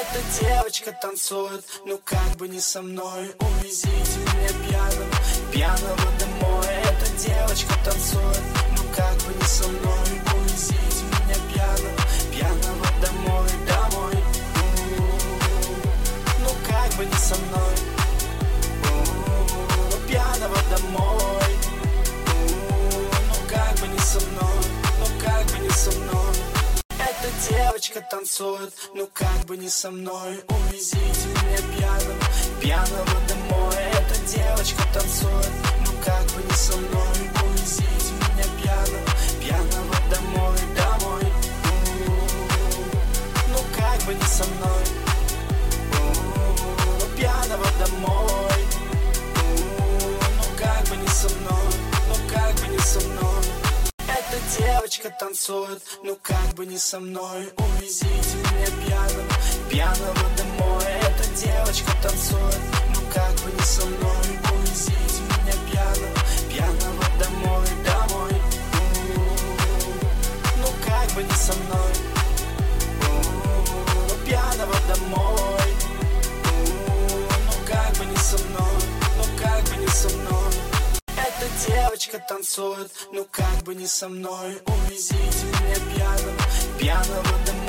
Эта девочка танцует, ну как бы не со мной. Увезите меня пьяного, пьяного домой. Эта девочка танцует, ну как бы не со мной. Увезите меня пьяного, пьяного домой, домой. Ну как бы не со мной. Пьяного домой. Ну как бы не со мной, ну как бы не со мной. Эта девочка танцует, ну как бы не со мной. Увезите меня пьяного, пьяного домой. Эта девочка танцует, ну как бы не со мной. Увезите меня пьяного, пьяного домой, домой. Ну как бы не со мной. Пьяного домой. Ну как бы не со мной, ну как бы не со мной. Эта девочка танцует, ну как бы не со мной. Увезите меня пьяного, пьяного домой. Эта девочка танцует, ну как бы не со мной. Увезите меня пьяного, пьяного домой, домой. Ну как бы не со мной. Пьяного домой. Ну как бы не со мной, ну как бы не со мной. Эта девочка танцует, ну как бы не со мной. Увезите меня пьяного, пьяного домой.